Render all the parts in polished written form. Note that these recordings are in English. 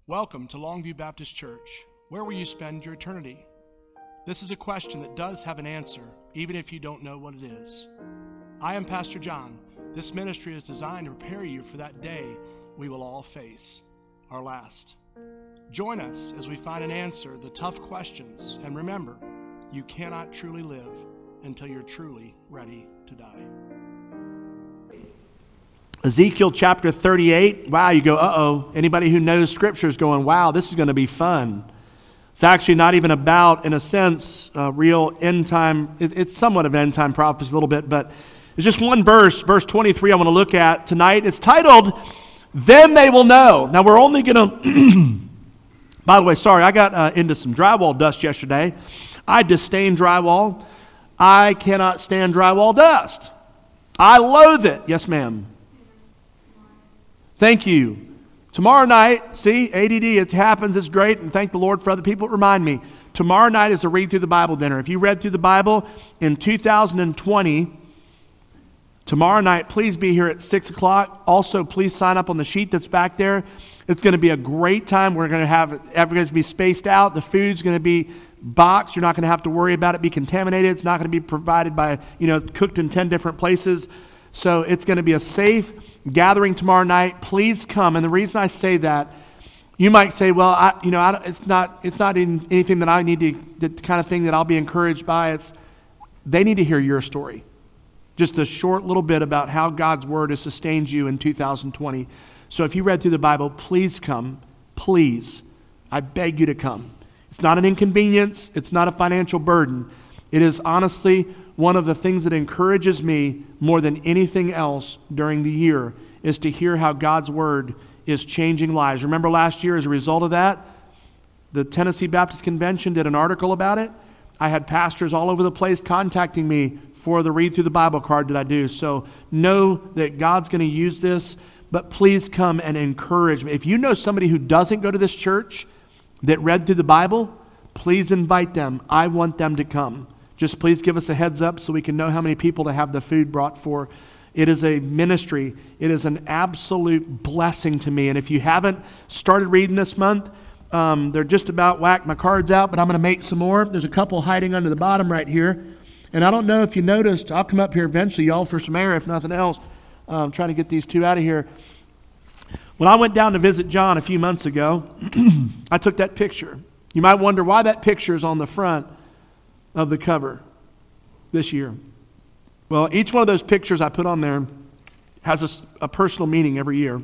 Welcome to Longview Baptist Church. Where will you spend your eternity? This is a question that does have an answer, even if you don't know what it is. I am Pastor John. This ministry is designed to prepare you for that day we will all face, our last. Join us as we find an answer to the tough questions, and remember, you cannot truly live until you're truly ready to die. Ezekiel chapter 38. Wow, you go, uh-oh. Anybody who knows Scripture is going, wow, this is going to be fun. It's actually not even about, in a sense, real end time. It's somewhat of an end time prophecy a little bit, but it's just one verse, verse 23 I want to look at tonight. It's titled, Then They Will Know. Now we're only going to, by the way, sorry, I got into some drywall dust yesterday. I disdain drywall. I cannot stand drywall dust. I loathe it. Yes, ma'am. Thank you. Tomorrow night, see, ADD, it happens, it's great, and thank the Lord for other people that remind me. Tomorrow night is a Read Through the Bible dinner. If you read through the Bible in 2020, tomorrow night, please be here at 6 o'clock. Also, please sign up on the sheet that's back there. It's going to be a great time. We're going to have, everybody's be spaced out. The food's going to be boxed. You're not going to have to worry about it being contaminated. It's not going to be provided by, cooked in 10 different places. So it's going to be a safe gathering tomorrow night. Please come. And the reason I say that, you might say, well, it's not anything that I need to, the kind of thing that I'll be encouraged by. They need to hear your story. Just a short little bit about how God's Word has sustained you in 2020. So if you read through the Bible, please come. Please. I beg you to come. It's not an inconvenience. It's not a financial burden. It is honestly one of the things that encourages me more than anything else during the year is to hear how God's Word is changing lives. Remember last year, as a result of that, the Tennessee Baptist Convention did an article about it. I had pastors all over the place contacting me for the Read Through the Bible card that I do. So know that God's going to use this, but please come and encourage me. If you know somebody who doesn't go to this church that read through the Bible, please invite them. I want them to come. Just please give us a heads up so we can know how many people to have the food brought for. It is a ministry. It is an absolute blessing to me. And if you haven't started reading this month, they're just about whacked my cards out, but I'm going to make some more. There's a couple hiding under the bottom right here. And I don't know if you noticed, I'll come up here eventually, y'all, for some air, if nothing else. I'm trying to get these two out of here. When I went down to visit John a few months ago, I took that picture. You might wonder why that picture is on the front of the cover this year. Well, each one of those pictures I put on there has a personal meaning every year.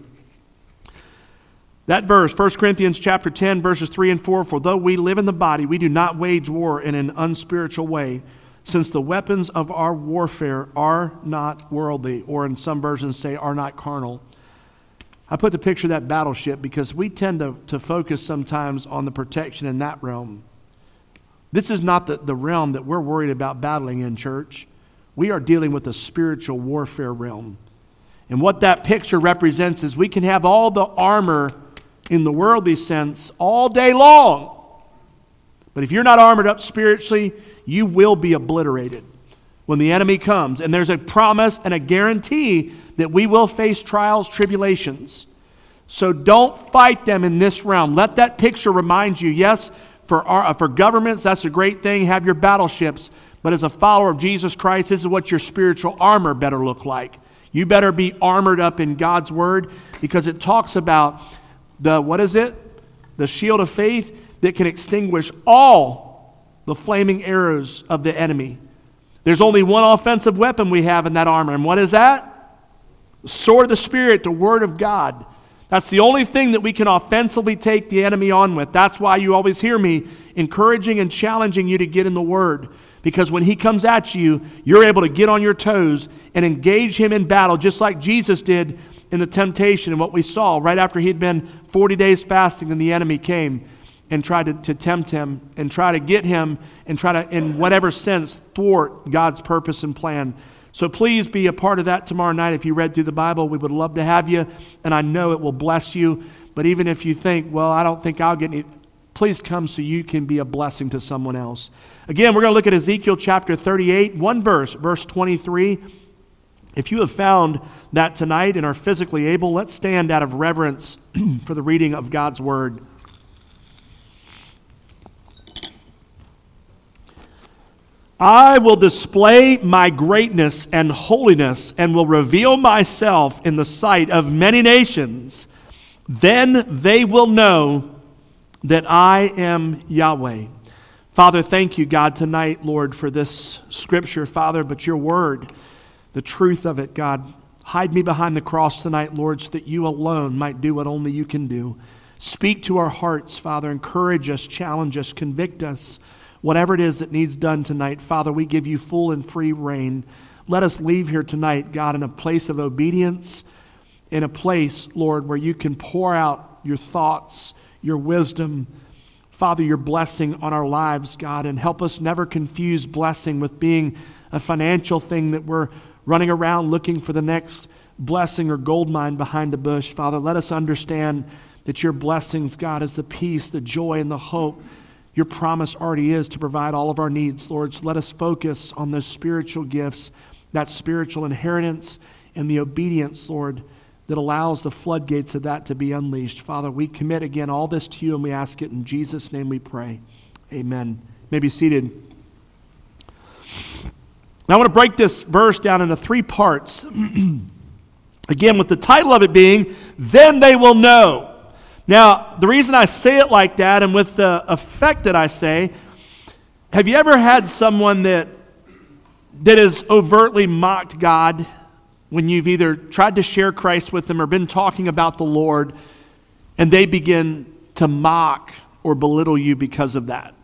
That verse, 1 Corinthians chapter 10, verses 3 and 4, for though we live in the body, we do not wage war in an unspiritual way, since the weapons of our warfare are not worldly, or in some versions say are not carnal. I put the picture of that battleship because we tend to focus sometimes on the protection in that realm. This is not the realm that we're worried about battling in, church. We are dealing with the spiritual warfare realm. And what that picture represents is we can have all the armor in the worldly sense all day long. But if you're not armored up spiritually, you will be obliterated when the enemy comes. And there's a promise and a guarantee that we will face trials, tribulations. So don't fight them in this realm. Let that picture remind you, yes, for governments, that's a great thing. Have your battleships. But as a follower of Jesus Christ, this is what your spiritual armor better look like. You better be armored up in God's Word because it talks about the shield of faith that can extinguish all the flaming arrows of the enemy. There's only one offensive weapon we have in that armor. And what is that? The sword of the Spirit, the Word of God. That's the only thing that we can offensively take the enemy on with. That's why you always hear me encouraging and challenging you to get in the Word. Because when he comes at you, you're able to get on your toes and engage him in battle, just like Jesus did in the temptation and what we saw right after he'd been 40 days fasting and the enemy came and tried to tempt him and try to get him and try to, in whatever sense, thwart God's purpose and plan. So please be a part of that tomorrow night. If you read through the Bible, we would love to have you, and I know it will bless you. But even if you think, well, I don't think I'll get any, please come so you can be a blessing to someone else. Again, we're going to look at Ezekiel chapter 38, one verse, verse 23. If you have found that tonight and are physically able, let's stand out of reverence for the reading of God's Word. I will display my greatness and holiness and will reveal myself in the sight of many nations. Then they will know that I am Yahweh. Father, thank you, God, tonight, Lord, for this scripture, Father, but your word, the truth of it, God. Hide me behind the cross tonight, Lord, so that you alone might do what only you can do. Speak to our hearts, Father. Encourage us, challenge us, convict us. Whatever it is that needs done tonight, Father, we give you full and free reign. Let us leave here tonight, God, in a place of obedience, in a place, Lord, where you can pour out your thoughts, your wisdom, Father, your blessing on our lives, God, and help us never confuse blessing with being a financial thing that we're running around looking for the next blessing or gold mine behind a bush. Father, let us understand that your blessings, God, is the peace, the joy, and the hope your promise already is to provide all of our needs, Lord. So let us focus on those spiritual gifts, that spiritual inheritance, and the obedience, Lord, that allows the floodgates of that to be unleashed. Father, we commit again all this to you, and we ask it in Jesus' name we pray. Amen. You may be seated. Now I want to break this verse down into 3 parts. Again, with the title of it being, Then They Will Know. Now, the reason I say it like that, and with the effect that I say, have you ever had someone that has overtly mocked God when you've either tried to share Christ with them or been talking about the Lord, and they begin to mock or belittle you because of that?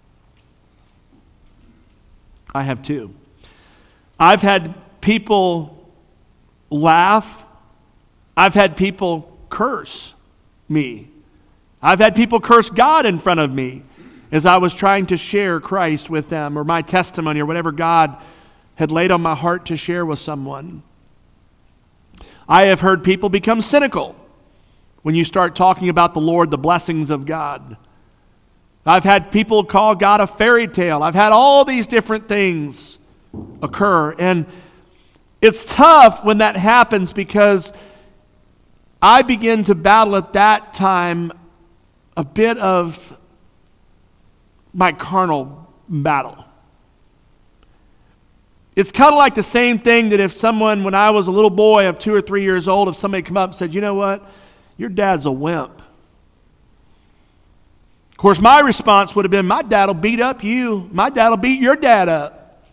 I have too. I've had people laugh. I've had people curse me. I've had people curse God in front of me as I was trying to share Christ with them, or my testimony, or whatever God had laid on my heart to share with someone. I have heard people become cynical when you start talking about the Lord, the blessings of God. I've had people call God a fairy tale. I've had all these different things occur. And it's tough when that happens, because I begin to battle at that time a bit of my carnal battle. It's kind of like the same thing that if someone, when I was a little boy of 2 or 3 years old, if somebody come up and said, you know what, your dad's a wimp. Of course, my response would have been, my dad will beat up you. My dad will beat your dad up.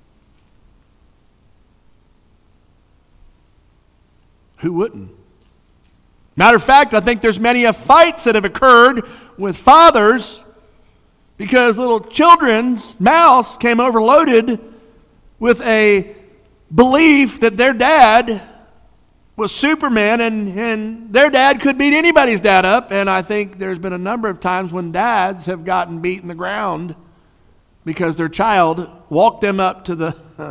Who wouldn't? Matter of fact, I think there's many fights that have occurred with fathers because little children's mouths came overloaded with a belief that their dad was Superman and their dad could beat anybody's dad up. And I think there's been a number of times when dads have gotten beat in the ground because their child walked them up to the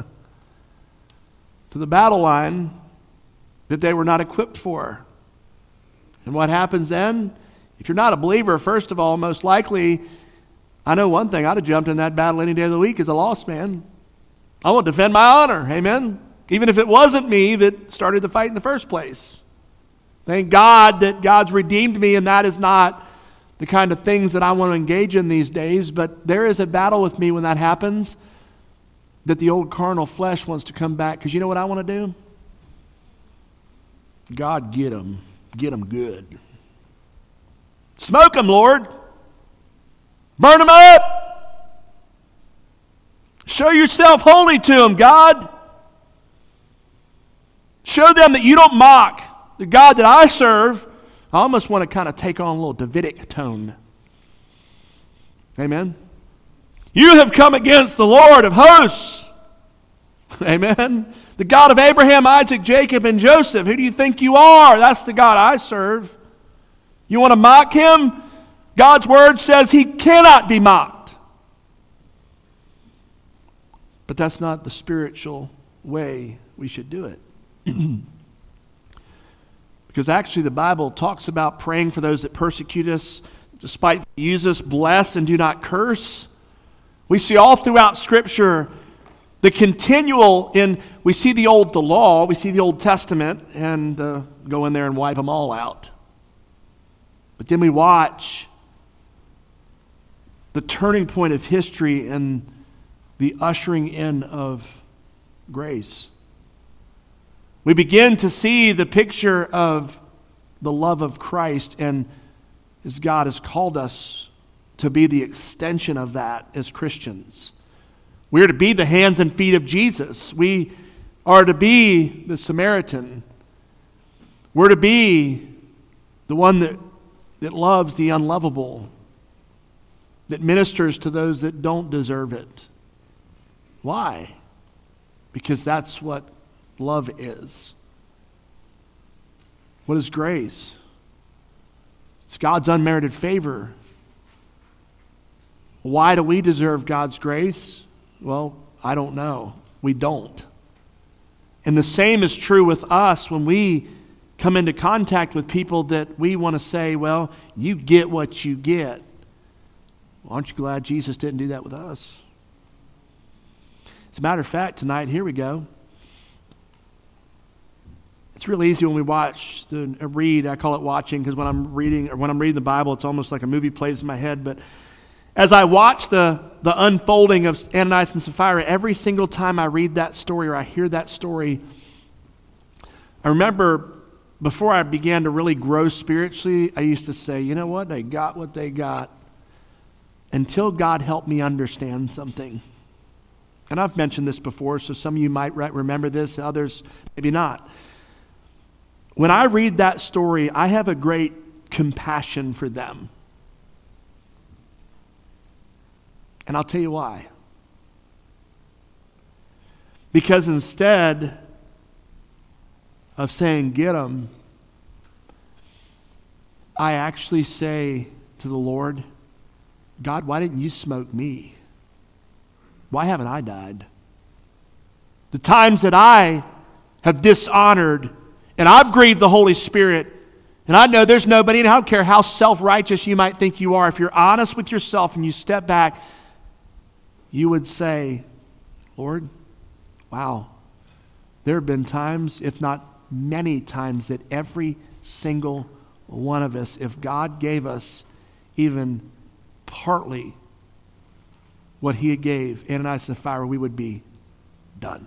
battle line that they were not equipped for. And what happens then? If you're not a believer, first of all, most likely, I know one thing, I'd have jumped in that battle any day of the week as a lost man. I want to defend my honor, amen? Even if it wasn't me that started the fight in the first place. Thank God that God's redeemed me, and that is not the kind of things that I want to engage in these days. But there is a battle with me when that happens, that the old carnal flesh wants to come back. Because you know what I want to do? God, get them. Get them good. Smoke them, Lord. Burn them up. Show yourself holy to them, God. Show them that you don't mock the God that I serve. I almost want to kind of take on a little Davidic tone. Amen. You have come against the Lord of hosts. Amen. The God of Abraham, Isaac, Jacob, and Joseph. Who do you think you are? That's the God I serve. You want to mock him? God's word says he cannot be mocked. But that's not the spiritual way we should do it. Because actually the Bible talks about praying for those that persecute us, despite use us, bless and do not curse. We see all throughout Scripture the continual we see the law, we see the Old Testament, and go in there and wipe them all out. But then we watch the turning point of history and the ushering in of grace. We begin to see the picture of the love of Christ, and as God has called us to be the extension of that as Christians. We are to be the hands and feet of Jesus. We are to be the Samaritan. We're to be the one that loves the unlovable, that ministers to those that don't deserve it. Why? Because that's what love is. What is grace? It's God's unmerited favor. Why do we deserve God's grace? Well, I don't know. We don't. And the same is true with us when we come into contact with people that we want to say, well, you get what you get. Well, aren't you glad Jesus didn't do that with us? As a matter of fact, tonight, here we go. It's real easy when we read. I call it watching because when I'm reading the Bible, it's almost like a movie plays in my head. But as I watch the unfolding of Ananias and Sapphira, every single time I read that story or I hear that story, I remember before I began to really grow spiritually, I used to say, you know what? They got what they got until God helped me understand something. And I've mentioned this before, so some of you might remember this, others maybe not. When I read that story, I have a great compassion for them. And I'll tell you why. Because instead of saying, get them, I actually say to the Lord, God, why didn't you smoke me? Why haven't I died? The times that I have dishonored and I've grieved the Holy Spirit, and I know there's nobody, and I don't care how self-righteous you might think you are, if you're honest with yourself and you step back, you would say, Lord, wow, there have been times, if not many times, that every single one of us, if God gave us even partly what he gave Ananias and Sapphira, we would be done.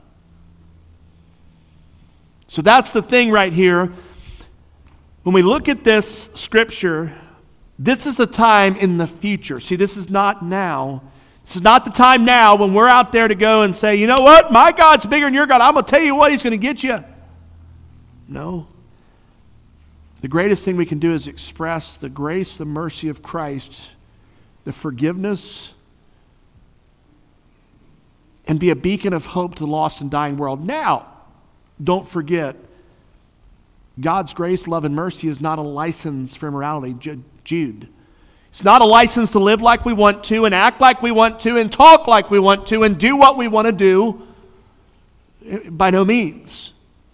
So that's the thing right here. When we look at this scripture, this is the time in the future. See, this is not now. This is not the time now when we're out there to go and say, you know what? My God's bigger than your God. I'm going to tell you what, he's going to get you. No. The greatest thing we can do is express the grace, the mercy of Christ, the forgiveness, and be a beacon of hope to the lost and dying world. Now, don't forget, God's grace, love, and mercy is not a license for immorality. Jude. It's not a license to live like we want to and act like we want to and talk like we want to and do what we want to do. By no means.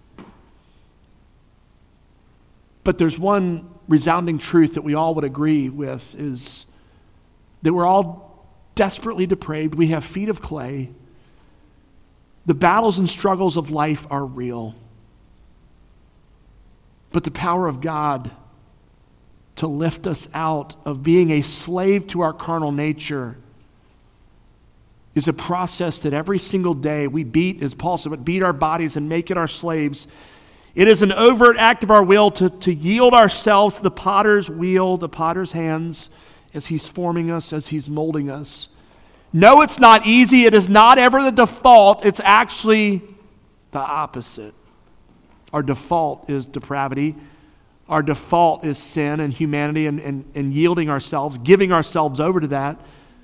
But there's one resounding truth that we all would agree with, is that we're all desperately depraved. We have feet of clay. The battles and struggles of life are real. But the power of God to lift us out of being a slave to our carnal nature is a process that every single day we beat, as Paul said, beat our bodies and make it our slaves. It is an overt act of our will to yield ourselves to the potter's wheel, the potter's hands, as he's forming us, as he's molding us. No, it's not easy. It is not ever the default. It's actually the opposite. Our default is depravity. Our default is sin and humanity and yielding ourselves, giving ourselves over to that.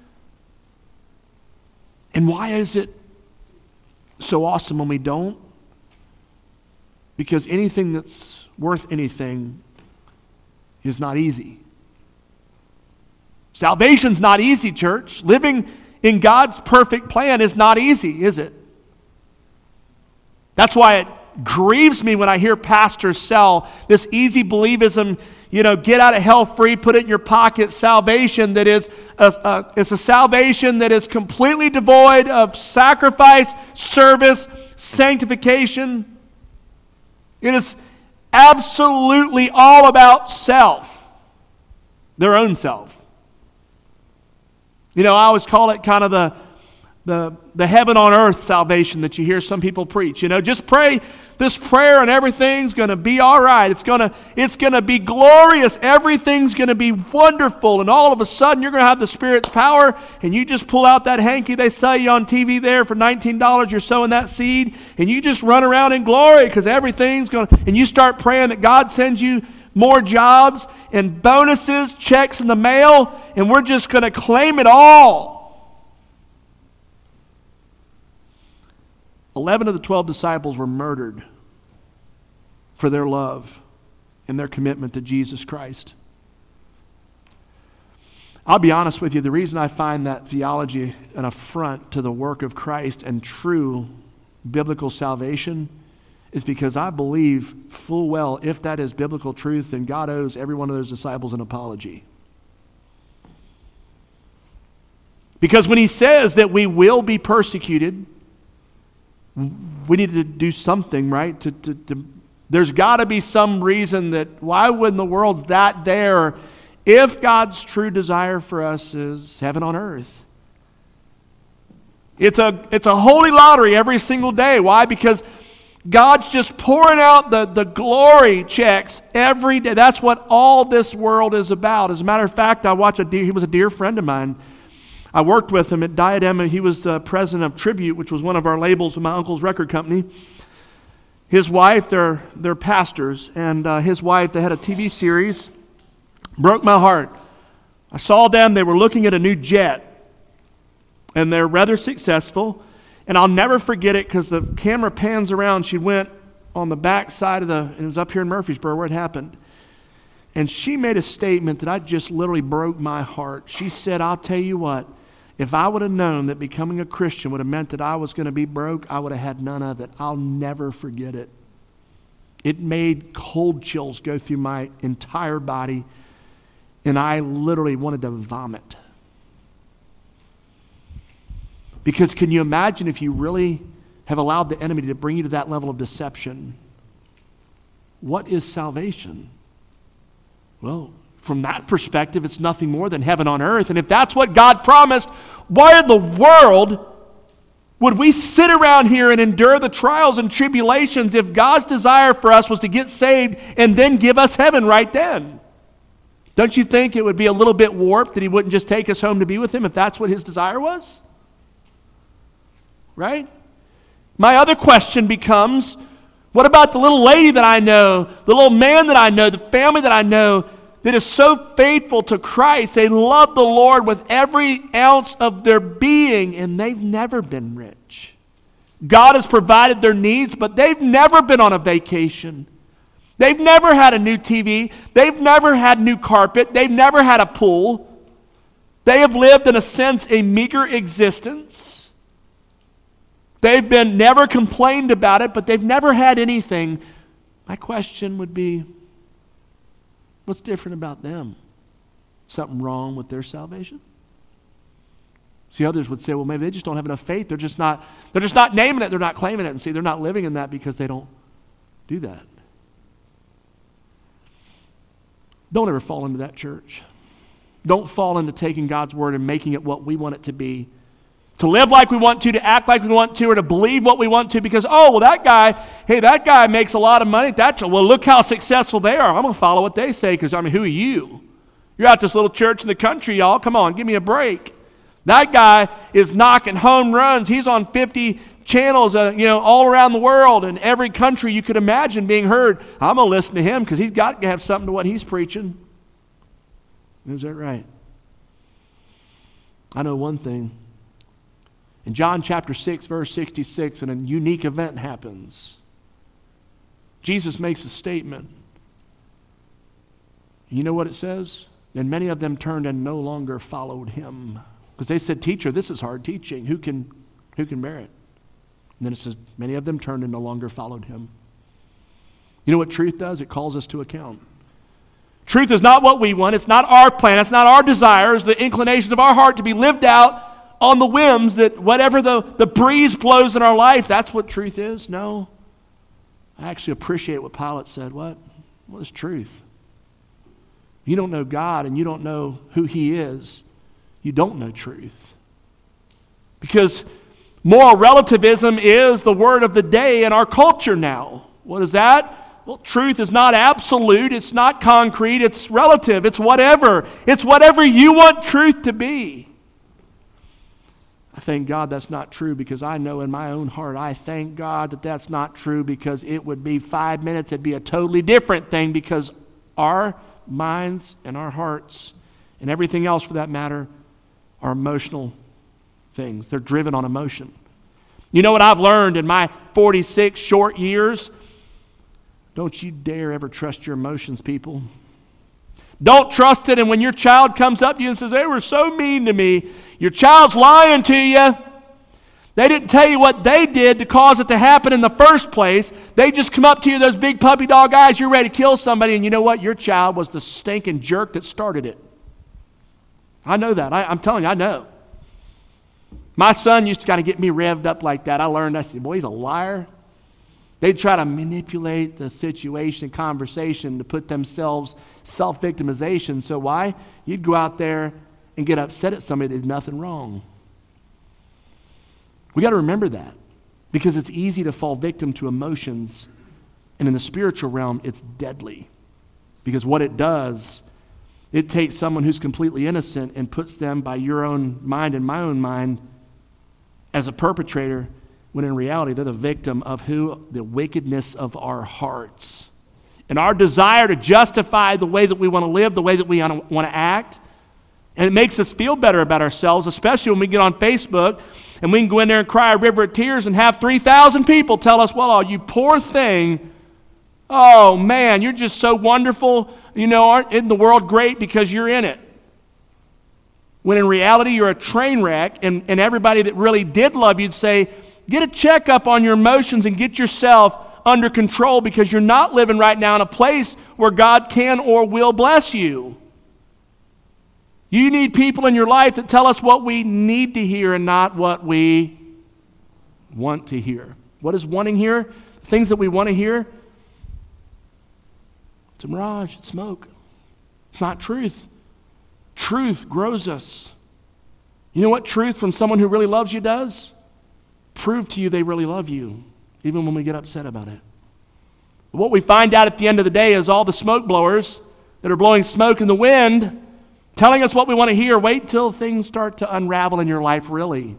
And why is it so awesome when we don't? Because anything that's worth anything is not easy. Salvation's not easy, church. Living in God's perfect plan is not easy, is it? That's why it grieves me when I hear pastors sell this easy believism, get out of hell free, put it in your pocket salvation that is it's a salvation that is completely devoid of sacrifice, service, sanctification. It is absolutely all about self, their own self. I always call it kind of the heaven on earth salvation that you hear some people preach. Just pray this prayer and everything's going to be all right. It's going to be glorious. Everything's going to be wonderful. And all of a sudden you're going to have the Spirit's power and you just pull out that hanky they sell you on TV there for $19. You're sowing that seed and you just run around in glory because everything's going to, and you start praying that God sends you more jobs and bonuses, checks in the mail, and we're just going to claim it all. 11 of the 12 disciples were murdered for their love and their commitment to Jesus Christ. I'll be honest with you, the reason I find that theology an affront to the work of Christ and true biblical salvation is because I believe full well if that is biblical truth, then God owes every one of those disciples an apology. Because when he says that we will be persecuted, we need to do something, right? There's got to be some reason that why wouldn't the world's that there if God's true desire for us is heaven on earth? It's a holy lottery every single day. Why? Because God's just pouring out the glory checks every day. That's what all this world is about. As a matter of fact, he was a dear friend of mine. I worked with him at Diadem, and he was the president of Tribute, which was one of our labels with my uncle's record company. His wife, they're pastors, and his wife, they had a TV series, broke my heart. I saw them, they were looking at a new jet, and they're rather successful, and I'll never forget it because the camera pans around. She went on the back side and it was up here in Murfreesboro where it happened. And she made a statement that I just literally broke my heart. She said, I'll tell you what, if I would have known that becoming a Christian would have meant that I was going to be broke, I would have had none of it. I'll never forget it. It made cold chills go through my entire body, and I literally wanted to vomit. Because can you imagine if you really have allowed the enemy to bring you to that level of deception? What is salvation? Well, from that perspective, it's nothing more than heaven on earth. And if that's what God promised, why in the world would we sit around here and endure the trials and tribulations if God's desire for us was to get saved and then give us heaven right then? Don't you think it would be a little bit warped that he wouldn't just take us home to be with him if that's what his desire was? Right? My other question becomes, what about the little lady that I know, the little man that I know, the family that I know that is so faithful to Christ? They love the Lord with every ounce of their being, and they've never been rich. God has provided their needs, but they've never been on a vacation. They've never had a new TV. They've never had new carpet. They've never had a pool. They have lived, in a sense, a meager existence. They've been never complained about it, but they've never had anything. My question would be, what's different about them? Something wrong with their salvation? See, others would say, well, maybe they just don't have enough faith. They're just not naming it. They're not claiming it. And see, they're not living in that because they don't do that. Don't ever fall into that, church. Don't fall into taking God's word and making it what we want it to be. To live like we want to act like we want to, or to believe what we want to because, that guy makes a lot of money. Well, look how successful they are. I'm going to follow what they say because, who are you? You're out this little church in the country, y'all. Come on, give me a break. That guy is knocking home runs. He's on 50 channels, all around the world, in every country you could imagine being heard. I'm going to listen to him because he's got to have something to what he's preaching. Is that right? I know one thing. In John chapter 6, verse 66, and a unique event happens. Jesus makes a statement. You know what it says? And many of them turned and no longer followed him. Because they said, teacher, this is hard teaching. Who can bear it? And then it says, many of them turned and no longer followed him. You know what truth does? It calls us to account. Truth is not what we want. It's not our plan. It's not our desires, the inclinations of our heart to be lived out on the whims that whatever the breeze blows in our life, that's what truth is. No. I actually appreciate what Pilate said. What is truth? You don't know God and you don't know who he is. You don't know truth. Because moral relativism is the word of the day in our culture now. What is that? Well, truth is not absolute, it's not concrete, it's relative, it's whatever. It's whatever you want truth to be. I thank God that's not true, because I know in my own heart, I thank God that that's not true, because it would be 5 minutes, it'd be a totally different thing, because our minds and our hearts and everything else for that matter are emotional things. They're driven on emotion. You know what I've learned in my 46 short years? Don't you dare ever trust your emotions, people. Don't trust it, and when your child comes up to you and says, they were so mean to me, your child's lying to you. They didn't tell you what they did to cause it to happen in the first place. They just come up to you, those big puppy dog eyes, you're ready to kill somebody, and you know what? Your child was the stinking jerk that started it. I know that. I'm telling you, I know. My son used to kind of get me revved up like that. I said, boy, he's a liar. They'd try to manipulate the situation and conversation to put themselves self-victimization. So why? You'd go out there and get upset at somebody that did nothing wrong. We got to remember that, because it's easy to fall victim to emotions, and in the spiritual realm, it's deadly. Because what it does, it takes someone who's completely innocent and puts them by your own mind and my own mind as a perpetrator, when in reality they're the victim of who? The wickedness of our hearts. And our desire to justify the way that we want to live, the way that we want to act. And it makes us feel better about ourselves, especially when we get on Facebook and we can go in there and cry a river of tears and have 3,000 people tell us, well, oh, you poor thing. Oh, man, you're just so wonderful. You know, isn't the world great because you're in it? When in reality, you're a train wreck, and everybody that really did love you'd say, get a checkup on your emotions and get yourself under control, because you're not living right now in a place where God can or will bless you. You need people in your life that tell us what we need to hear and not what we want to hear. What is wanting here? Things that we want to hear. It's a mirage, it's smoke. It's not truth. Truth grows us. You know what truth from someone who really loves you does? Prove to you they really love you, even when we get upset about it. But what we find out at the end of the day is all the smoke blowers that are blowing smoke in the wind, telling us what we want to hear. Wait till things start to unravel in your life, really.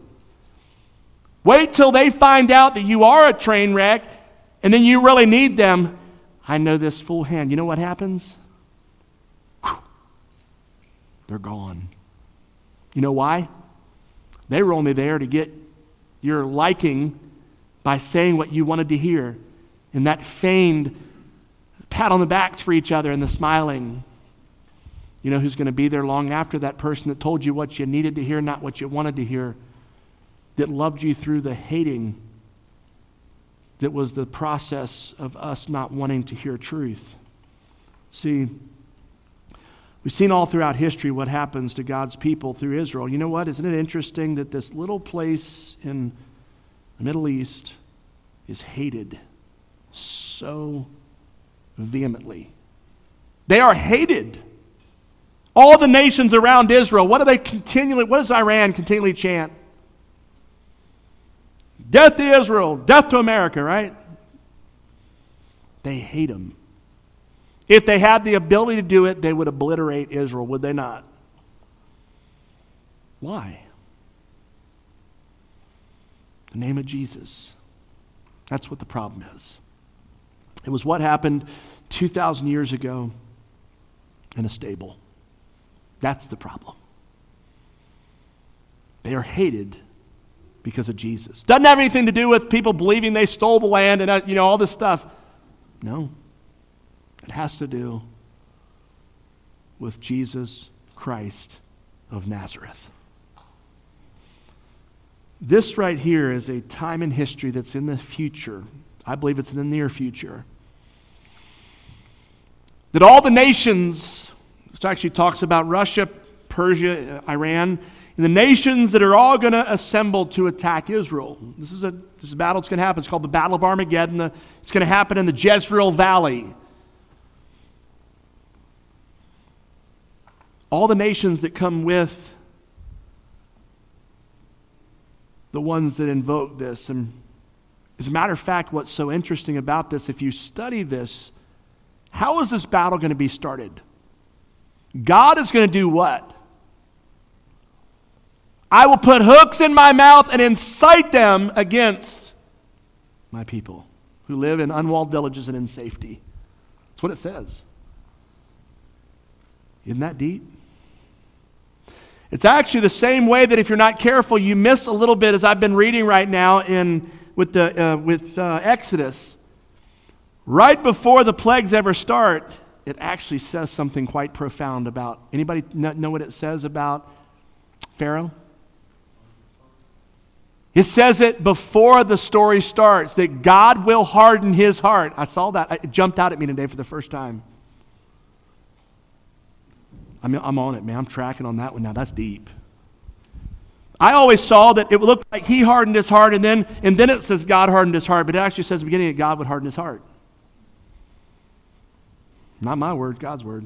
Wait till they find out that you are a train wreck, and then you really need them. I know this full hand. You know what happens? Whew. They're gone. You know why? They were only there to get your liking by saying what you wanted to hear, and that feigned pat on the backs for each other and the smiling. You know who's going to be there long after? That person that told you what you needed to hear, not what you wanted to hear, that loved you through the hating that was the process of us not wanting to hear truth. See, we've seen all throughout history what happens to God's people through Israel. You know what? Isn't it interesting that this little place in the Middle East is hated so vehemently? They are hated. All the nations around Israel, what does Iran continually chant? Death to Israel, death to America, right? They hate them. If they had the ability to do it, they would obliterate Israel, would they not? Why? The name of Jesus. That's what the problem is. It was what happened 2,000 years ago in a stable. That's the problem. They are hated because of Jesus. Doesn't have anything to do with people believing they stole the land and all this stuff. No. It has to do with Jesus Christ of Nazareth. This right here is a time in history that's in the future. I believe it's in the near future. That all the nations, this actually talks about Russia, Persia, Iran, and the nations that are all going to assemble to attack Israel. This is a battle that's going to happen. It's called the Battle of Armageddon. It's going to happen in the Jezreel Valley. All the nations that come with the ones that invoke this. And as a matter of fact, what's so interesting about this, if you study this, how is this battle going to be started? God is going to do what? I will put hooks in my mouth and incite them against my people who live in unwalled villages and in safety. That's what it says. Isn't that deep? It's actually the same way that if you're not careful, you miss a little bit, as I've been reading right now with Exodus. Right before the plagues ever start, it actually says something quite profound about. Anybody know what it says about Pharaoh? It says it before the story starts, that God will harden his heart. I saw that. It jumped out at me today for the first time. I'm on it, man. I'm tracking on that one now. That's deep. I always saw that it looked like he hardened his heart, and then it says God hardened his heart, but it actually says at the beginning that God would harden his heart. Not my word, God's word.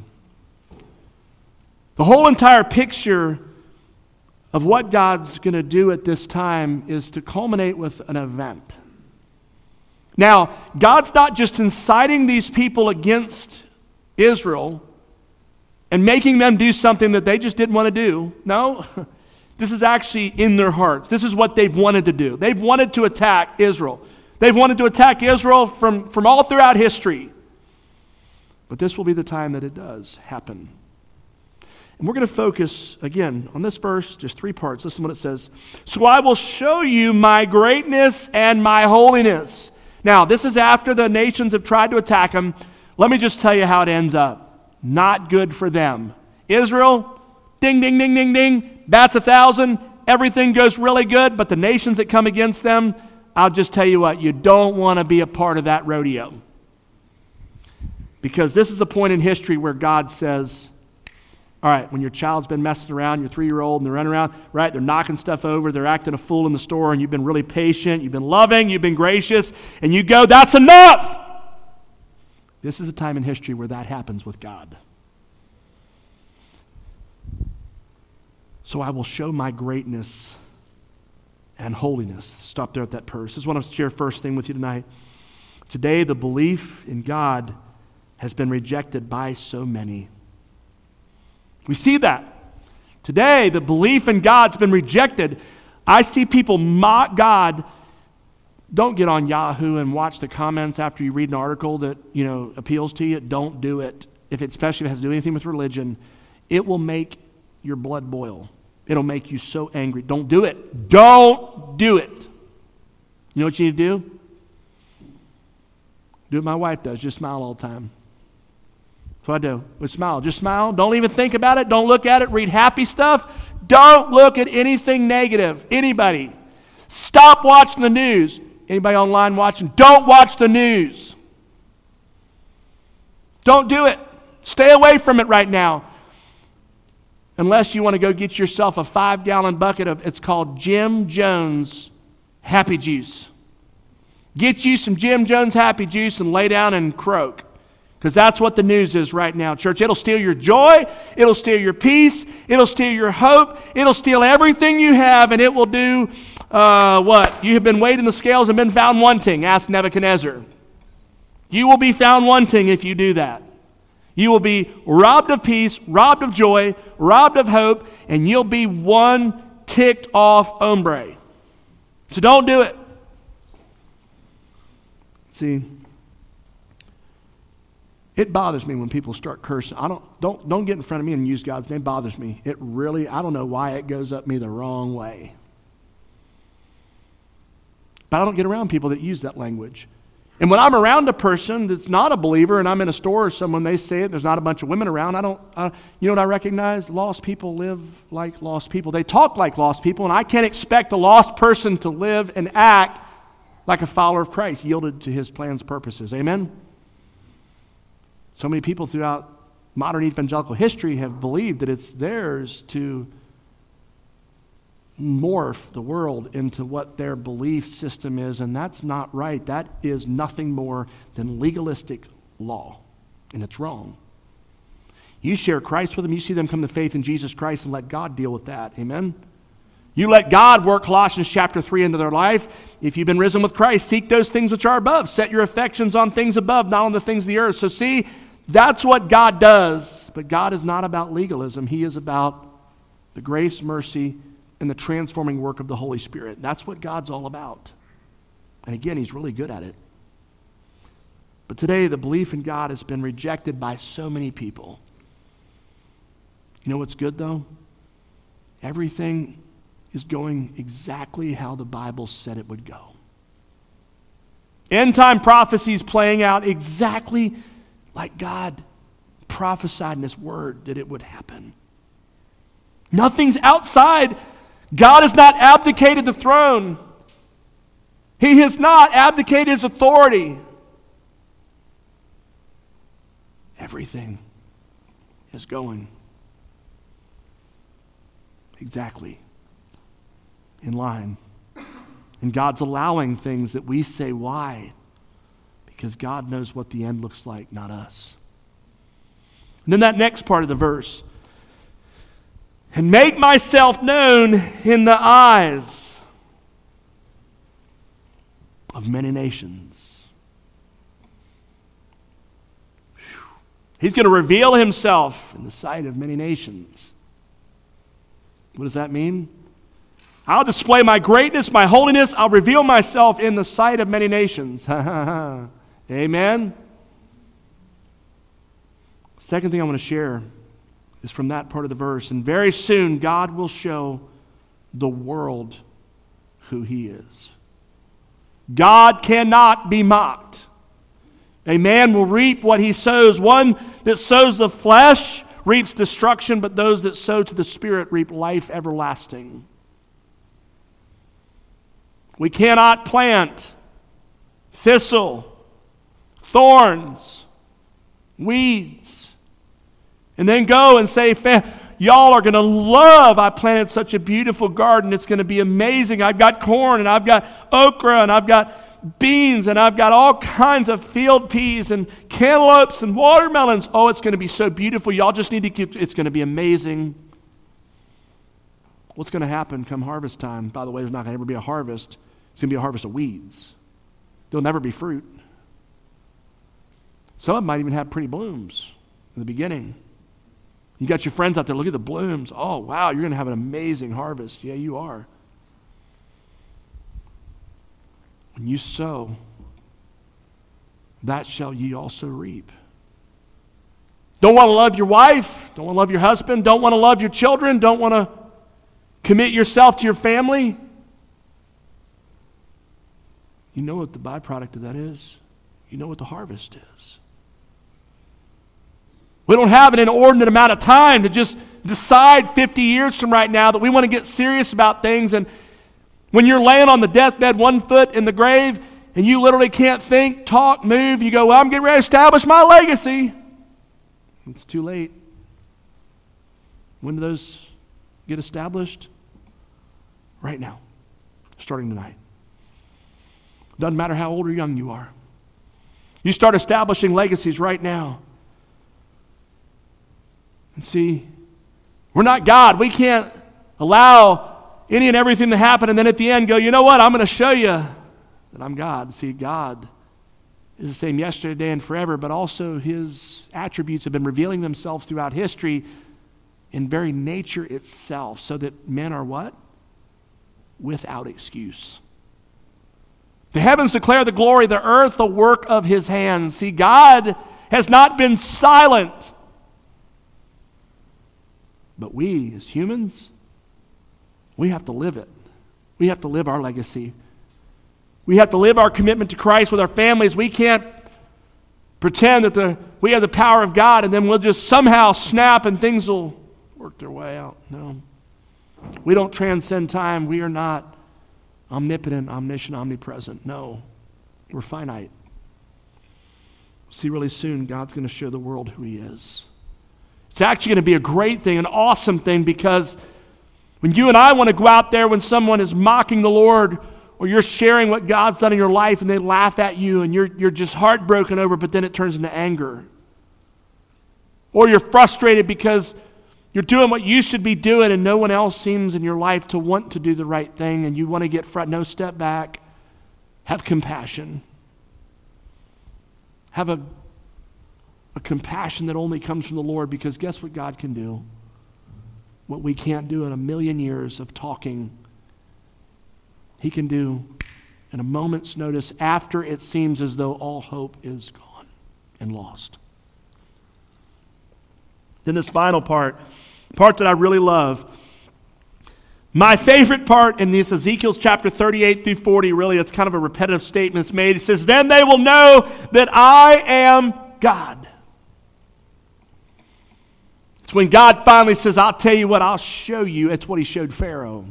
The whole entire picture of what God's going to do at this time is to culminate with an event. Now, God's not just inciting these people against Israel and making them do something that they just didn't want to do. No, this is actually in their hearts. This is what they've wanted to do. They've wanted to attack Israel. They've wanted to attack Israel from all throughout history. But this will be the time that it does happen. And we're going to focus, again, on this verse, just 3 parts. Listen to what it says. So I will show you my greatness and my holiness. Now, this is after the nations have tried to attack him. Let me just tell you how it ends up. Not good for them. Israel, ding, ding, ding, ding, ding, bats 1,000. Everything goes really good, but the nations that come against them, I'll just tell you what, you don't want to be a part of that rodeo. Because this is the point in history where God says, all right, when your child's been messing around, your 3-year-old, and they're running around, right, they're knocking stuff over, they're acting a fool in the store, and you've been really patient, you've been loving, you've been gracious, and you go, that's enough! This is a time in history where that happens with God. So I will show my greatness and holiness. Stop there at that verse. This is what I want to share first thing with you tonight. Today, the belief in God has been rejected by so many. We see that. Today, the belief in God's been rejected. I see people mock God. Don't get on Yahoo and watch the comments after you read an article that, appeals to you. Don't do it. Especially if it has to do anything with religion, it will make your blood boil. It'll make you so angry. Don't do it. Don't do it. You know what you need to do? Do what my wife does. Just smile all the time. That's what I do. With smile. Just smile. Don't even think about it. Don't look at it. Read happy stuff. Don't look at anything negative. Anybody. Stop watching the news. Anybody online watching? Don't watch the news. Don't do it. Stay away from it right now. Unless you want to go get yourself a 5-gallon bucket of, it's called Jim Jones Happy Juice. Get you some Jim Jones Happy Juice and lay down and croak. Because that's what the news is right now, church. It'll steal your joy. It'll steal your peace. It'll steal your hope. It'll steal everything you have, and it will do what? You have been weighed in the scales and been found wanting. Ask Nebuchadnezzar. You will be found wanting if you do that. You will be robbed of peace, robbed of joy, robbed of hope, and you'll be one ticked off hombre. So don't do it. See, it bothers me when people start cursing. Don't get in front of me and use God's name. It bothers me. It really, I don't know why it goes up me the wrong way. But I don't get around people that use that language. And when I'm around a person that's not a believer and I'm in a store or someone, they say it, there's not a bunch of women around, you know what I recognize? Lost people live like lost people. They talk like lost people, and I can't expect a lost person to live and act like a follower of Christ, yielded to his plans, purposes. Amen? So many people throughout modern evangelical history have believed that it's theirs to morph the world into what their belief system is, and that's not right. That is nothing more than legalistic law, and it's wrong. You share Christ with them, you see them come to faith in Jesus Christ, and let God deal with that. Amen? You let God work Colossians chapter 3 into their life. If you've been risen with Christ, seek those things which are above. Set your affections on things above, not on the things of the earth. So see, that's what God does. But God is not about legalism. He is about the grace, mercy, and the transforming work of the Holy Spirit. That's what God's all about. And again, He's really good at it. But today, the belief in God has been rejected by so many people. You know what's good, though? Everything is going exactly how the Bible said it would go. End-time prophecies playing out exactly like God prophesied in His Word that it would happen. Nothing's outside. God has not abdicated the throne. He has not abdicated His authority. Everything is going exactly in line. And God's allowing things that we say, why? Because God knows what the end looks like, not us. And then that next part of the verse, and make myself known in the eyes of many nations. Whew. He's going to reveal Himself in the sight of many nations. What does that mean? I'll display my greatness, my holiness. I'll reveal myself in the sight of many nations. Amen? Second thing I want to share is from that part of the verse. And very soon God will show the world who He is. God cannot be mocked. A man will reap what he sows. One that sows the flesh reaps destruction, but those that sow to the Spirit reap life everlasting. We cannot plant thistle, thorns, weeds, and then go and say, y'all are going to love, I planted such a beautiful garden. It's going to be amazing. I've got corn, and I've got okra, and I've got beans, and I've got all kinds of field peas and cantaloupes and watermelons. Oh, it's going to be so beautiful. Y'all just need to keep, it's going to be amazing. What's going to happen come harvest time? By the way, there's not going to ever be a harvest. It's going to be a harvest of weeds. There'll never be fruit. Some of them might even have pretty blooms in the beginning. You got your friends out there, look at the blooms. Oh, wow, you're going to have an amazing harvest. Yeah, you are. When you sow, that shall ye also reap. Don't want to love your wife, don't want to love your husband, don't want to love your children, don't want to commit yourself to your family. You know what the byproduct of that is? You know what the harvest is. We don't have an inordinate amount of time to just decide 50 years from right now that we want to get serious about things. And when you're laying on the deathbed, 1 foot in the grave, and you literally can't think, talk, move, you go, well, I'm getting ready to establish my legacy. It's too late. When do those get established? Right now, starting tonight. Doesn't matter how old or young you are. You start establishing legacies right now. And see, we're not God. We can't allow any and everything to happen and then at the end go, you know what, I'm going to show you that I'm God. See, God is the same yesterday, today, and forever, but also His attributes have been revealing themselves throughout history in very nature itself, so that men are what? Without excuse. The heavens declare the glory of the earth, the work of His hands. See, God has not been silent. But we, as humans, we have to live it. We have to live our legacy. We have to live our commitment to Christ with our families. We can't pretend that we have the power of God and then we'll just somehow snap and things will work their way out. No. We don't transcend time. We are not omnipotent, omniscient, omnipresent. No. We're finite. See, really soon, God's going to show the world who He is. It's actually going to be a great thing, an awesome thing, because when you and I want to go out there when someone is mocking the Lord, or you're sharing what God's done in your life and they laugh at you and you're just heartbroken over, but then it turns into anger. Or you're frustrated because You're doing what you should be doing and no one else seems in your life to want to do the right thing and you want to get no, step back. Have compassion. Have a compassion that only comes from the Lord, because guess what God can do? What we can't do in a million years of talking, He can do in a moment's notice after it seems as though all hope is gone and lost. Then this final part that I really love. My favorite part in this Ezekiel's chapter 38 through 40, really it's kind of a repetitive statement it's made. It says, then they will know that I am God. It's when God finally says, I'll tell you what, I'll show you. It's what He showed Pharaoh.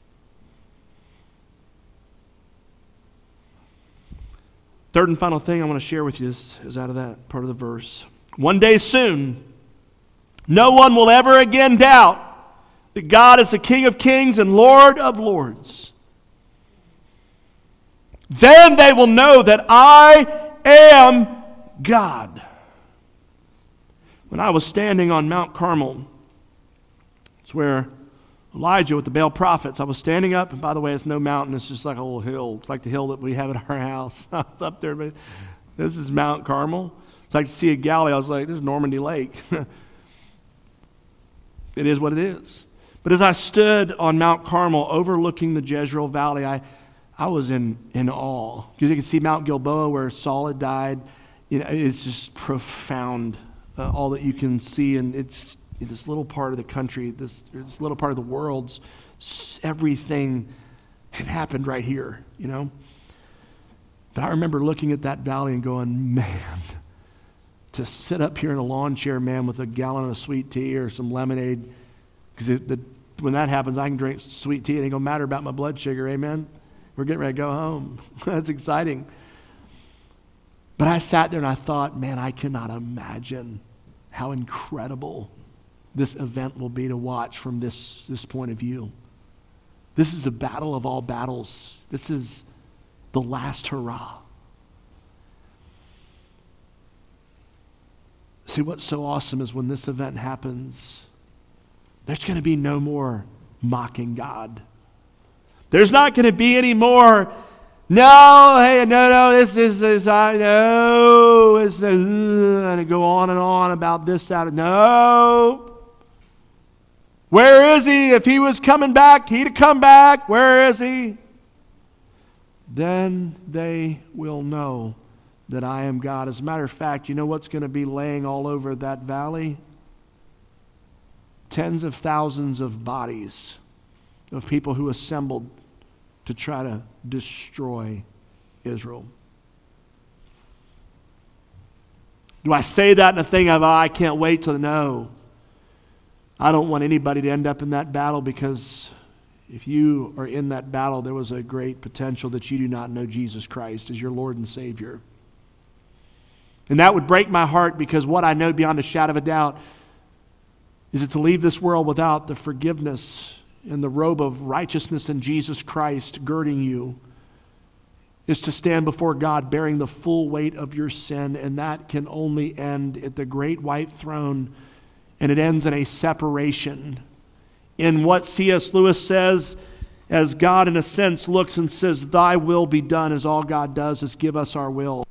Third and final thing I want to share with you is out of that part of the verse. One day soon, no one will ever again doubt that God is the King of kings and Lord of lords. Then they will know that I am God. When I was standing on Mount Carmel, it's where Elijah with the Baal prophets, I was standing up, and by the way, it's no mountain, it's just like a little hill. It's like the hill that we have at our house. I was up there, but this is Mount Carmel. It's like to see a Galilee. I was like, this is Normandy Lake. It is what it is. But as I stood on Mount Carmel overlooking the Jezreel Valley, I was in awe. Because you can see Mount Gilboa where Saul had died. You know, it's just profound, all that you can see. And it's this little part of the country, this little part of the world, everything had happened right here, you know. But I remember looking at that valley and going, man, to sit up here in a lawn chair, man, with a gallon of sweet tea or some lemonade, because when that happens, I can drink sweet tea. It ain't going to matter about my blood sugar, amen? We're getting ready to go home. That's exciting. But I sat there and I thought, man, I cannot imagine how incredible this event will be to watch from this point of view. This is the battle of all battles. This is the last hurrah. See, what's so awesome is when this event happens, there's going to be no more mocking God. There's not going to be any more, this is and go on and on about this, that, no. Where is He? If He was coming back, He'd have come back. Where is He? Then they will know that I am God. As a matter of fact, you know what's going to be laying all over that valley? Tens of thousands of bodies of people who assembled to try to destroy Israel. Do I say that in a thing of, I can't wait till no? I don't want anybody to end up in that battle, because if you are in that battle, there was a great potential that you do not know Jesus Christ as your Lord and Savior. And that would break my heart, because what I know beyond a shadow of a doubt is that to leave this world without the forgiveness and the robe of righteousness in Jesus Christ girding you is to stand before God bearing the full weight of your sin, and that can only end at the great white throne, and it ends in a separation. In what C.S. Lewis says, as God in a sense looks and says, thy will be done, as all God does is give us our will.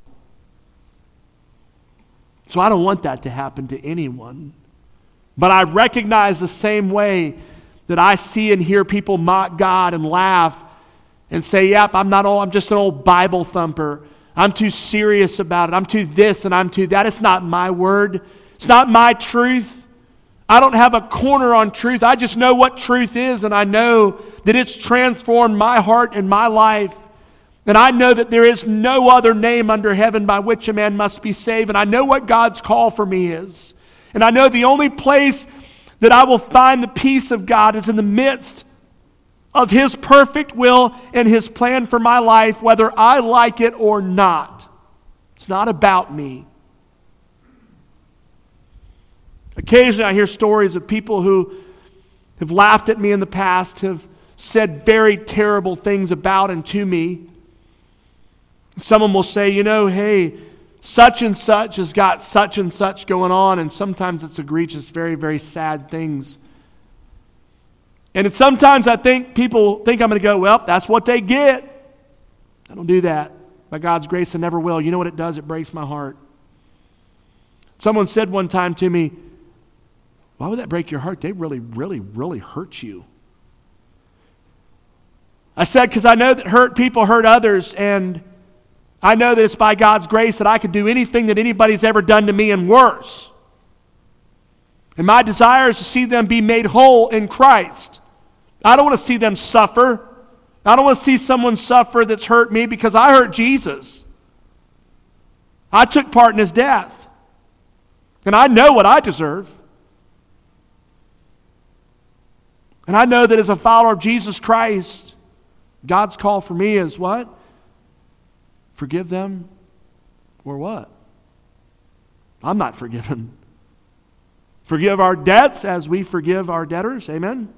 So I don't want that to happen to anyone. But I recognize the same way that I see and hear people mock God and laugh and say, yep, I'm just an old Bible thumper. I'm too serious about it. I'm too this and I'm too that. It's not my word. It's not my truth. I don't have a corner on truth. I just know what truth is, and I know that it's transformed my heart and my life. And I know that there is no other name under heaven by which a man must be saved. And I know what God's call for me is. And I know the only place that I will find the peace of God is in the midst of His perfect will and His plan for my life, whether I like it or not. It's not about me. Occasionally I hear stories of people who have laughed at me in the past, have said very terrible things about and to me. Someone will say, hey, such and such has got such and such going on, and sometimes it's egregious, very, very sad things. And sometimes I think people think I'm going to go, well, that's what they get. I don't do that. By God's grace, I never will. You know what it does? It breaks my heart. Someone said one time to me, why would that break your heart? They really, really, really hurt you. I said, because I know that hurt people hurt others, and I know that it's by God's grace that I could do anything that anybody's ever done to me and worse. And my desire is to see them be made whole in Christ. I don't want to see them suffer. I don't want to see someone suffer that's hurt me because I hurt Jesus. I took part in his death. And I know what I deserve. And I know that as a follower of Jesus Christ, God's call for me is what? Forgive them or what? I'm not forgiven. Forgive our debts as we forgive our debtors. Amen?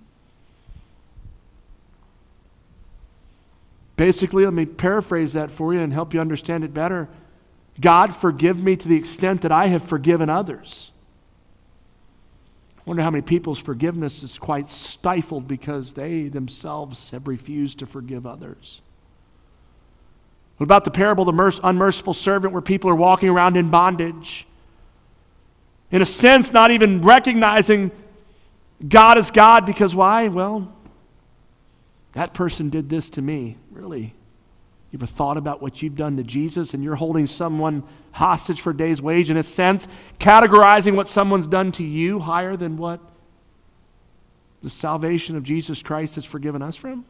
Basically, let me paraphrase that for you and help you understand it better. God, forgive me to the extent that I have forgiven others. I wonder how many people's forgiveness is quite stifled because they themselves have refused to forgive others. What about the parable of the unmerciful servant where people are walking around in bondage? In a sense, not even recognizing God as God because why? Well, that person did this to me. Really? You ever thought about what you've done to Jesus and you're holding someone hostage for a day's wage, in a sense, categorizing what someone's done to you higher than what the salvation of Jesus Christ has forgiven us from?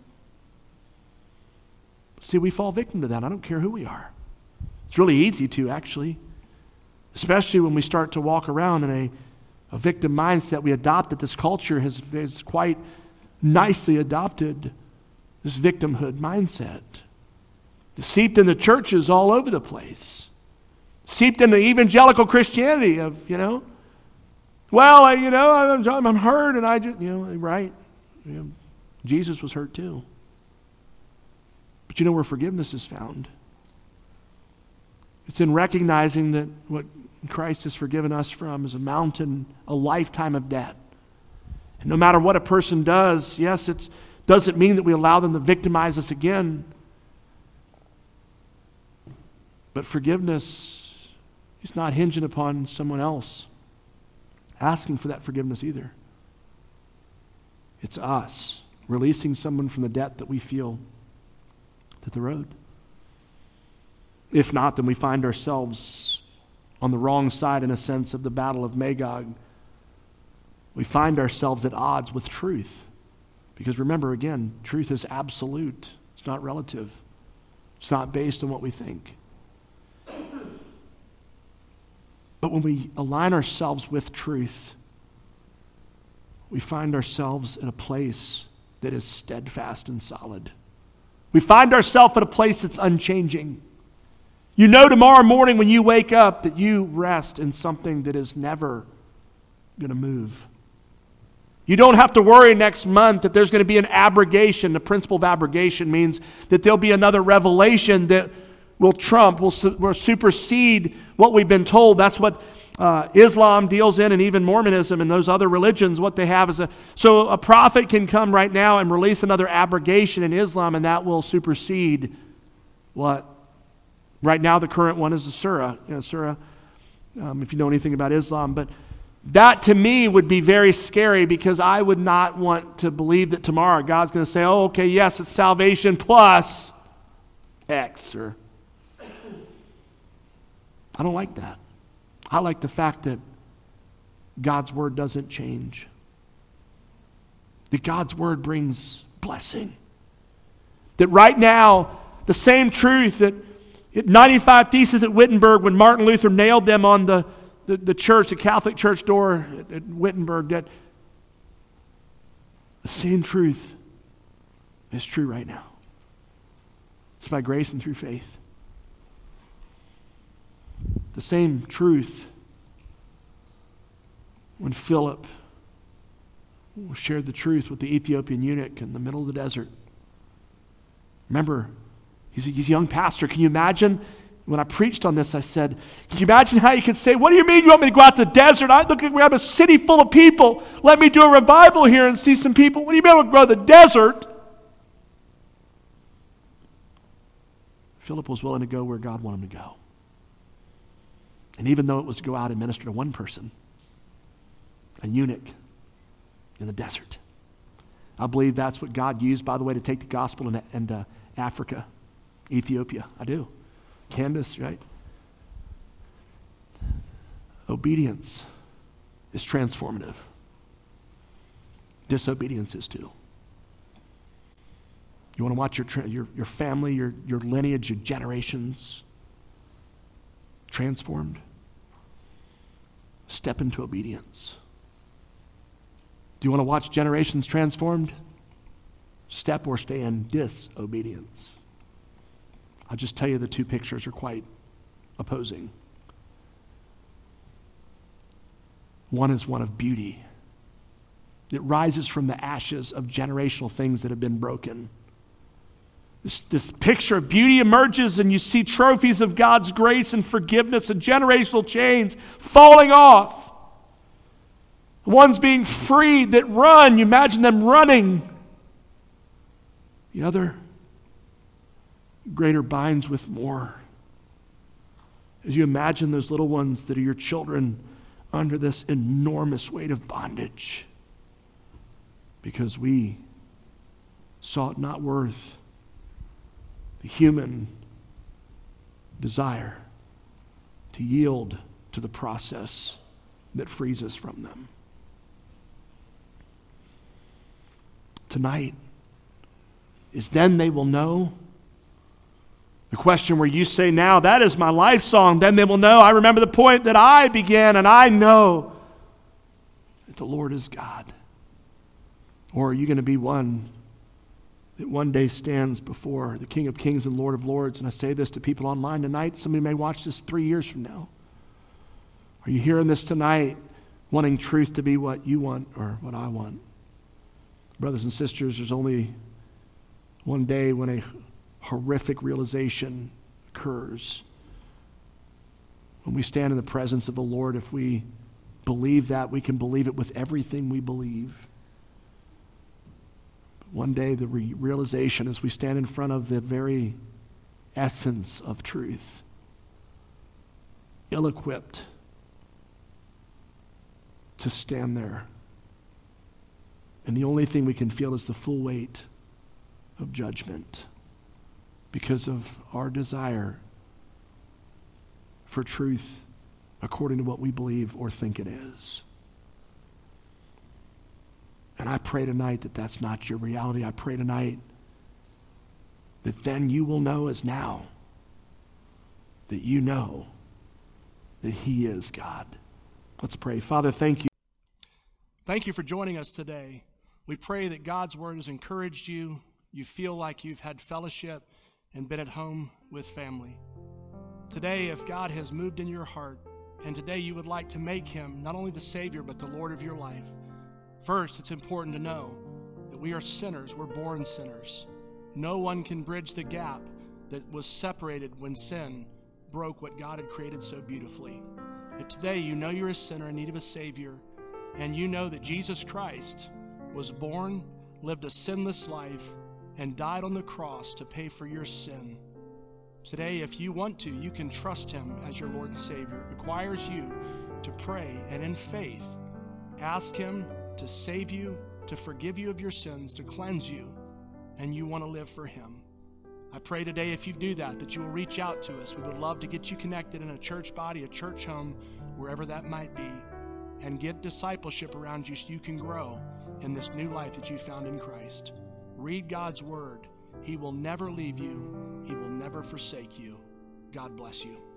See, we fall victim to that. I don't care who we are. It's really easy to, actually. Especially when we start to walk around in a victim mindset we adopt that this culture has quite nicely adopted, this victimhood mindset. Seeped in the churches all over the place. Seeped in the evangelical Christianity of, well, I'm hurt and I just, right. Jesus was hurt too. But you know where forgiveness is found? It's in recognizing that what Christ has forgiven us from is a lifetime of debt. And no matter what a person does, yes, it doesn't mean that we allow them to victimize us again. But forgiveness is not hinging upon someone else asking for that forgiveness either. It's us releasing someone from the debt that we feel to the road. If not, then we find ourselves on the wrong side, in a sense, of the battle of Magog. We find ourselves at odds with truth. Because remember, again, truth is absolute. It's not relative. It's not based on what we think. But when we align ourselves with truth, we find ourselves in a place that is steadfast and solid. We find ourselves at a place that's unchanging. You know tomorrow morning when you wake up that you rest in something that is never going to move. You don't have to worry next month that there's going to be an abrogation. The principle of abrogation means that there'll be another revelation that will trump, will supersede what we've been told. That's what Islam deals in, and even Mormonism and those other religions. What they have is so a prophet can come right now and release another abrogation in Islam, and that will supersede what? Right now, the current one is the surah. Surah, if you know anything about Islam. But that, to me, would be very scary because I would not want to believe that tomorrow God's going to say, oh, okay, yes, it's salvation plus X. I don't like that. I like the fact that God's word doesn't change. That God's word brings blessing. That right now, the same truth that 95 Theses at Wittenberg, when Martin Luther nailed them on the church, the Catholic church door at Wittenberg, that the same truth is true right now. It's by grace and through faith. The same truth when Philip shared the truth with the Ethiopian eunuch in the middle of the desert. Remember, he's a young pastor. Can you imagine When I preached on this, I said, can you imagine how you could say, what do you mean you want me to go out to the desert? We have a city full of people. Let me do a revival here and see some people. What do you mean we'll go to the desert? Philip was willing to go where God wanted him to go. And even though it was to go out and minister to one person, a eunuch in the desert. I believe that's what God used, by the way, to take the gospel into Africa, Ethiopia. I do. Candace, right? Obedience is transformative. Disobedience is too. You want to watch your family, your lineage, your generations transformed? Step into obedience. Do you want to watch generations transformed? Step or stay in disobedience. I'll just tell you the two pictures are quite opposing. One is one of beauty. It rises from the ashes of generational things that have been broken. This picture of beauty emerges, and you see trophies of God's grace and forgiveness and generational chains falling off. One's being freed that run. You imagine them running. The other, greater binds with more. As you imagine those little ones that are your children under this enormous weight of bondage, because we saw it not worth the human desire to yield to the process that frees us from them. Tonight is then they will know. The question where you say, now that is my life song, then they will know. I remember the point that I began, and I know that the Lord is God. Or are you going to be one that one day stands before the King of Kings and Lord of Lords? And I say this to people online tonight. Somebody may watch this 3 years from now. Are you hearing this tonight, wanting truth to be what you want or what I want? Brothers and sisters, there's only one day when a horrific realization occurs. When we stand in the presence of the Lord, if we believe that, we can believe it with everything we believe. One day, the realization as we stand in front of the very essence of truth, ill-equipped to stand there. And the only thing we can feel is the full weight of judgment because of our desire for truth according to what we believe or think it is. And I pray tonight that that's not your reality. I pray tonight that then you will know as now that you know that He is God. Let's pray. Father, thank you. Thank you for joining us today. We pray that God's word has encouraged you. You feel like you've had fellowship and been at home with family. Today, if God has moved in your heart, and today you would like to make Him not only the Savior, but the Lord of your life, first, it's important to know that we are sinners. We're born sinners. No one can bridge the gap that was separated when sin broke what God had created so beautifully. If today you know you're a sinner in need of a Savior, and you know that Jesus Christ was born, lived a sinless life, and died on the cross to pay for your sin. Today, if you want to, you can trust Him as your Lord and Savior. It requires you to pray and in faith ask Him to save you, to forgive you of your sins, to cleanse you, and you want to live for Him. I pray today if you do that you will reach out to us. We would love to get you connected in a church body, a church home, wherever that might be, and get discipleship around you so you can grow in this new life that you found in Christ. Read God's Word. He will never leave you. He will never forsake you. God bless you.